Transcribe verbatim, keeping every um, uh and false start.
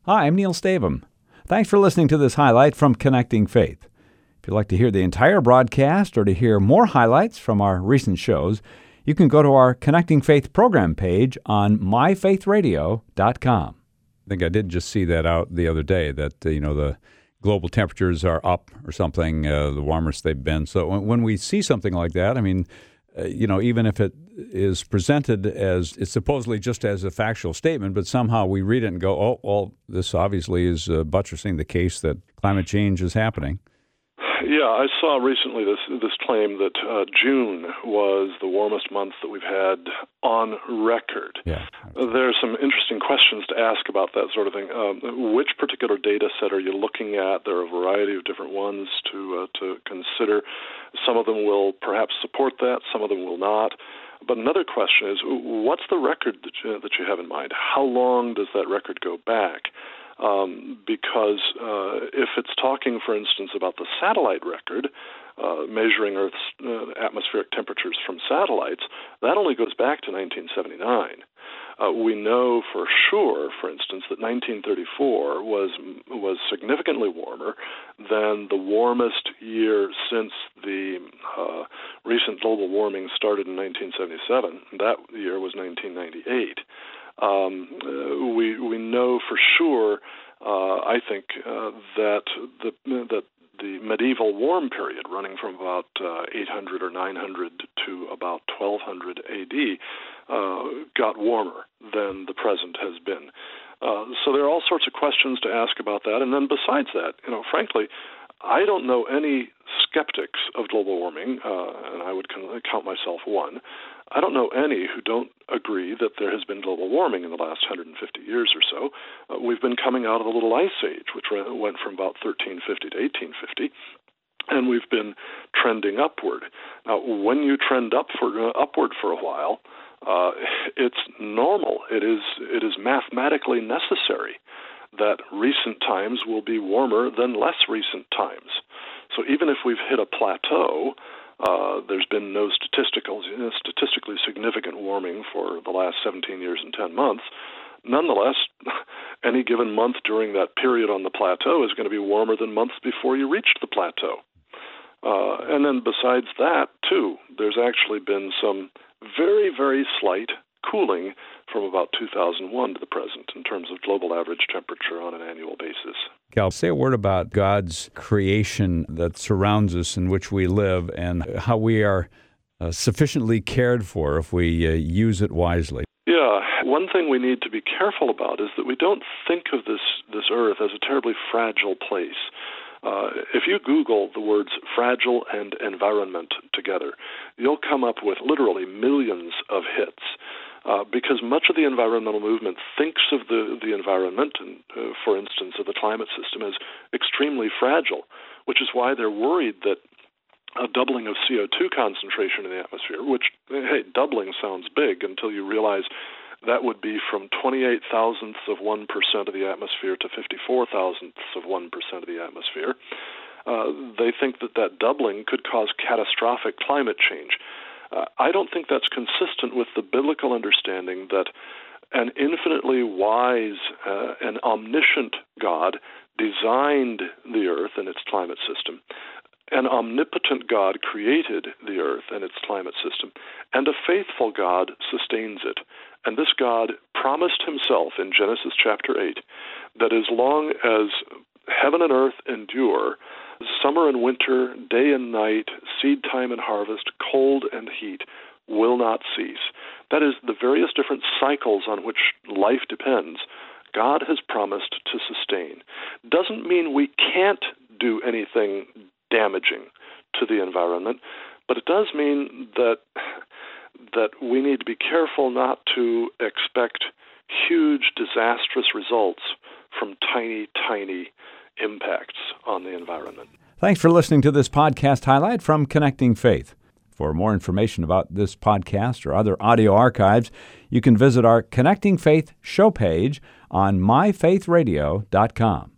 Hi, I'm Neil Stavum. Thanks for listening to this highlight from Connecting Faith. If you'd like to hear the entire broadcast or to hear more highlights from our recent shows, you can go to our Connecting Faith program page on my faith radio dot com. I think I did just see that out the other day, that, uh, you know, the global temperatures are up or something, uh, the warmest they've been. So when, when we see something like that, I mean, uh, you know, even if it is presented as, it's supposedly just as a factual statement, but somehow we read it and go, oh, well, this obviously is uh, buttressing the case that climate change is happening. Yeah, I saw recently this this claim that uh, June was the warmest month that we've had on record. Yeah. There are some interesting questions to ask about that sort of thing. Um, which particular data set are you looking at? There are a variety of different ones to uh, to consider. Some of them will perhaps support that, some of them will not. But another question is, what's the record that you, that you have in mind? How long does that record go back? Um, because uh, if it's talking, for instance, about the satellite record, uh, measuring Earth's uh, atmospheric temperatures from satellites, that only goes back to nineteen seventy-nine. Uh, we know for sure, for instance, that nineteen thirty-four was was significantly warmer than the warmest year since the uh, recent global warming started in nineteen seventy-seven. That year was nineteen ninety-eight. Um, uh, we we know for sure, uh, I think, uh, that the that the medieval warm period, running from about uh, eight hundred or nine hundred to about twelve hundred A D, uh, got warmer than the present has been. Uh, so there are all sorts of questions to ask about that. And then besides that, you know, frankly, I don't know any skeptics of global warming, uh, and I would count myself one. I don't know any who don't agree that there has been global warming in the last one hundred fifty years or so. Uh, we've been coming out of a little ice age, which went from about thirteen fifty to eighteen fifty, and we've been trending upward. Now, when you trend up for, uh, upward for a while, uh, it's normal. It is it is mathematically necessary that recent times will be warmer than less recent times. So even if we've hit a plateau, uh, there's been no statistical, statistically significant warming for the last seventeen years and ten months. Nonetheless, any given month during that period on the plateau is going to be warmer than months before you reached the plateau. Uh, and then besides that, too, there's actually been some very, very slight cooling from about two thousand one to the present in terms of global average temperature on an annual basis. Cal, say a word about God's creation that surrounds us, in which we live, and how we are uh, sufficiently cared for if we uh, use it wisely. Yeah, one thing we need to be careful about is that we don't think of this, this earth as a terribly fragile place. Uh, if you Google the words fragile and environment together, you'll come up with literally millions of hits. Uh, because much of the environmental movement thinks of the, the environment, and uh, for instance, of the climate system, as extremely fragile, which is why they're worried that a doubling of C O two concentration in the atmosphere, which, hey, doubling sounds big until you realize that would be from twenty-eight thousandths of one percent of the atmosphere to fifty-four thousandths of one percent of the atmosphere. Uh, they think that that doubling could cause catastrophic climate change. Uh, I don't think that's consistent with the biblical understanding that an infinitely wise uh, and omniscient God designed the earth and its climate system. An omnipotent God created the earth and its climate system, and a faithful God sustains it. And this God promised himself in Genesis chapter eight that as long as heaven and earth endure, summer and winter, day and night, seed time and harvest, cold and heat will not cease. That is, the various different cycles on which life depends, God has promised to sustain. Doesn't mean we can't do anything damaging to the environment, but it does mean that that we need to be careful not to expect huge, disastrous results from tiny, tiny impacts on the environment. Thanks for listening to this podcast highlight from Connecting Faith. For more information about this podcast or other audio archives, you can visit our Connecting Faith show page on my faith radio dot com.